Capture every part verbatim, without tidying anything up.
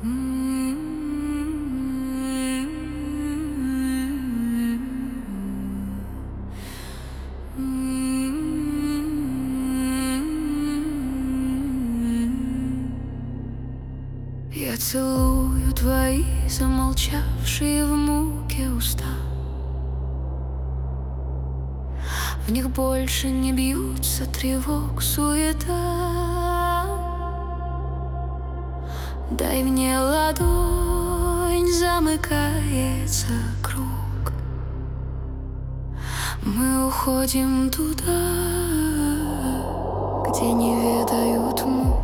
Я целую твои замолчавшие в муке уста. В них больше не бьются тревог, суета. Дай мне ладонь, замыкается круг. Мы уходим туда, где не ведают мук.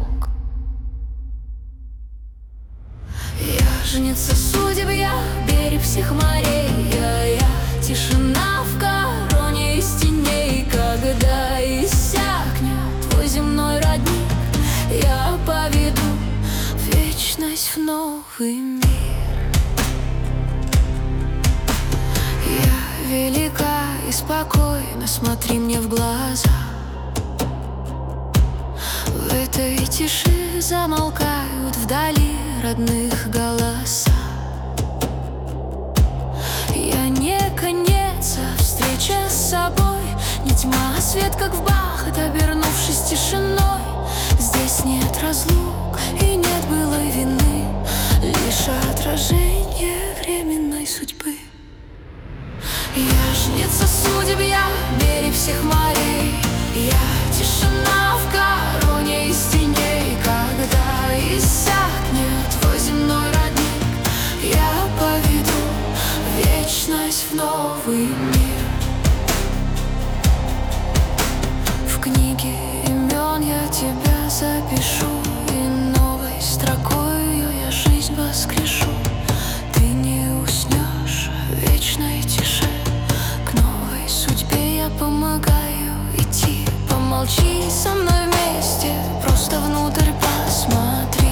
Жнется судеб я, берег всех морей, я, я тишина в короне из теней. Когда иссякнет твой земной родник, я поведу в вечность, в новый мир. Я велика и спокойна, смотри мне в глаза. В этой тиши замолкают вдали родных голоса. Я не конец, а встреча с собой, не тьма, а свет, как в бархат, обернувшись тишиной. Здесь нет разлук и нет былой вины, лишь отражение временной судьбы. Я жнец судеб, я берег всех морей, я тишина в короне из теней. Когда иссякнет твой земной родник, я поведу в вечность, в новый мир. В книге имен я тебя запишу, и новой строкою я жизнь воскрешу. Ты не уснешь в вечной тиши, к новой судьбе я помогаю идти. Помолчи со мной вместе, просто внутрь посмотри.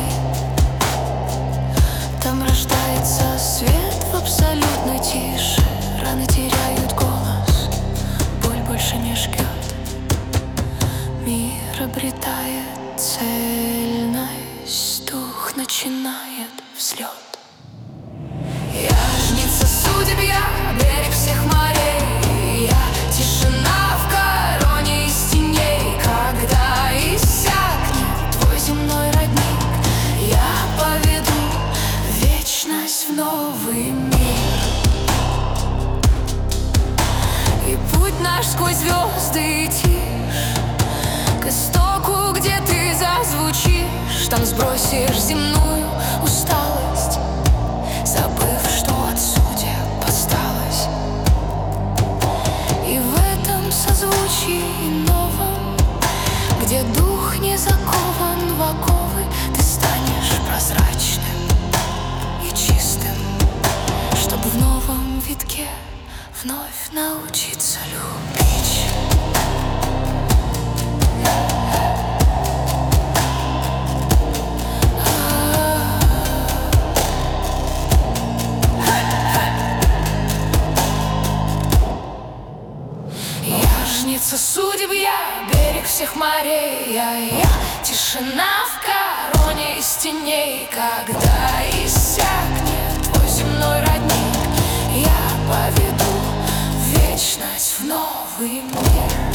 Там рождается свет в абсолютной тиши. Раны теряют голос, боль больше не жгет. Мир обретает цельность, дух начинает взлет. Я жнец судеб, я берег всех морей, я тишина в короне из теней. Когда иссякнет твой земной родник, я поведу в вечность, в новый мир. И путь наш сквозь звезды и тишь, к истоку, где ты зазвучишь. Там сбросишь земную усталость, забыв, что от судеб осталось. И в этом созвучии новом, где дух не закован в оковы, ты станешь прозрачным и чистым, чтобы в новом витке вновь научиться любить. Жнец судеб, я берег всех морей, я, я тишина в короне из теней. Когда иссякнет твой земной родник, я поведу в вечность, в новый мир.